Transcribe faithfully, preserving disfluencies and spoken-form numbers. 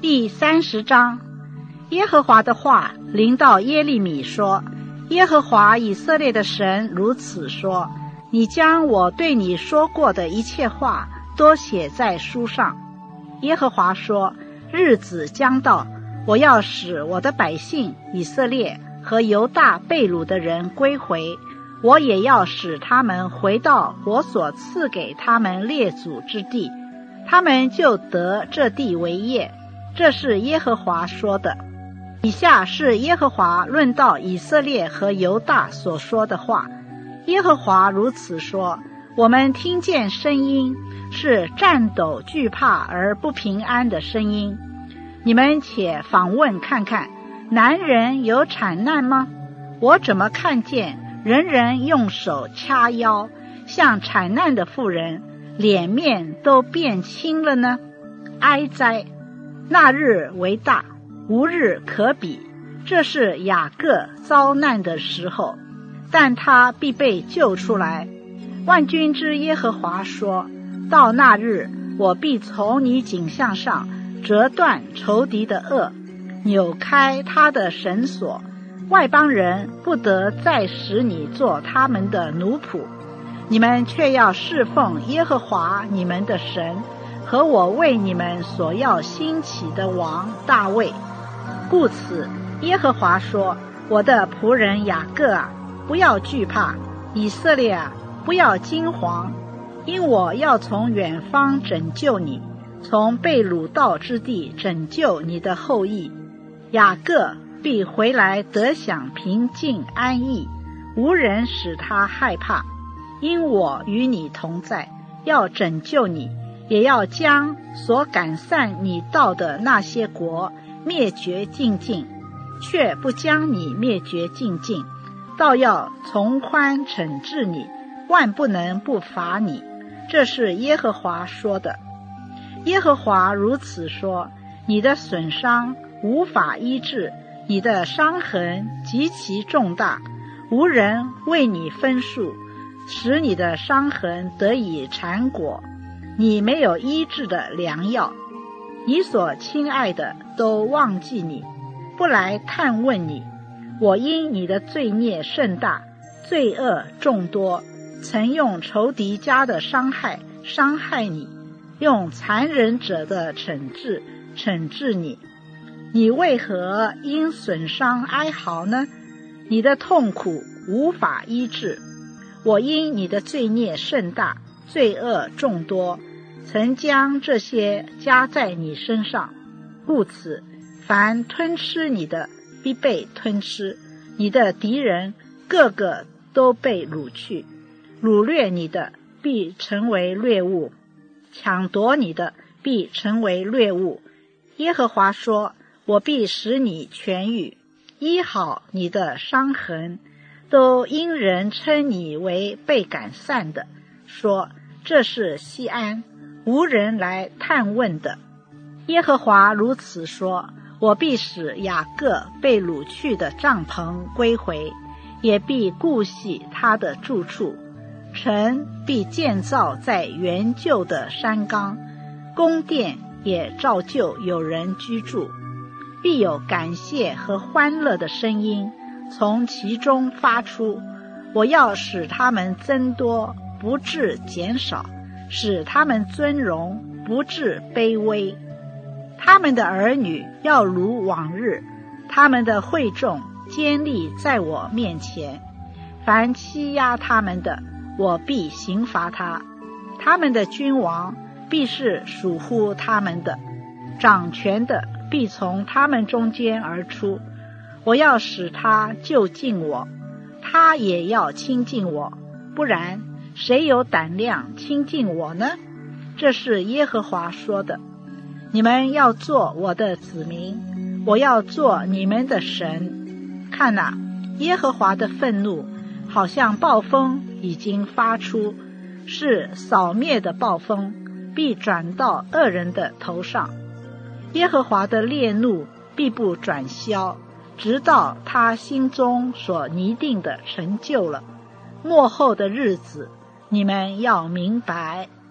第三十章，耶和华的话临到耶利米说，耶和华以色列的神如此说，你将我对你说过的一切话都写在书上。耶和华说，日子将到，我要使我的百姓以色列和犹大被掳的人归回，我也要使他们回到我所赐给他们列祖之地，他们就得这地为业。这是耶和华说的。以下是耶和华论到以色列和犹大所说的话。耶和华如此说，我们听见声音，是战抖惧怕而不平安的声音。你们且访问看看，男人有产难吗？我怎么看见人人用手掐腰，像产难的妇人，脸面都变青了呢？哀哉！那日为大，无日可比。这是雅各遭难的时候，但他必被救出来。万军之耶和华说，到那日，我必从你颈项上折断仇敌的轭，扭开他的绳索，外邦人不得再使你做他们的奴仆，你们却要侍奉耶和华你们的神，和我为你们所要兴起的王大卫。故此，耶和华说，我的仆人雅各啊，不要惧怕；以色列啊，不要惊惶，因我要从远方拯救你，从被掳到之地拯救你的后裔。雅各必回来得享平静安逸，无人使他害怕，因我与你同在，要拯救你，也要将所赶散你到的那些国灭绝尽尽，却不将你灭绝尽尽，倒要从宽惩治你，万不能不罚你。这是耶和华说的。耶和华如此说，你的损伤无法医治，你的伤痕极其重大，无人为你分数，使你的伤痕得以缠裹，你没有医治的良药。你所亲爱的都忘记你，不来探问你。我因你的罪孽甚大，罪恶众多，曾用仇敌家的伤害伤害你，用残忍者的惩治惩治你。你为何因损伤哀嚎呢？你的痛苦无法医治。我因你的罪孽甚大，罪恶众多，曾将这些加在你身上。故此，凡吞吃你的必被吞吃，你的敌人个个都被掳去，掳掠你的必成为掠物，抢夺你的必成为掠物。耶和华说，我必使你痊愈，医好你的伤痕，都因人称你为被赶散的，说这是西安，无人来探问的。耶和华如此说，我必使雅各被掳去的帐篷归回，也必顾惜他的住处。城必建造在原旧的山冈，宫殿也照旧有人居住，必有感谢和欢乐的声音从其中发出。我要使他们增多，不致减少，使他们尊荣，不致卑微。他们的儿女要如往日，他们的会众坚立在我面前。凡欺压他们的，我必刑罚他；他们的君王必是属乎他们的，掌权的必从他们中间而出。我要使他就近我，他也要亲近我，不然谁有胆量亲近我呢？这是耶和华说的。你们要做我的子民，我要做你们的神。看哪，耶和华的愤怒好像暴风已经发出，是扫灭的暴风，必转到恶人的头上。耶和华的烈怒必不转消，直到他心中所拟定的成就了。末后的日子，你们要明白。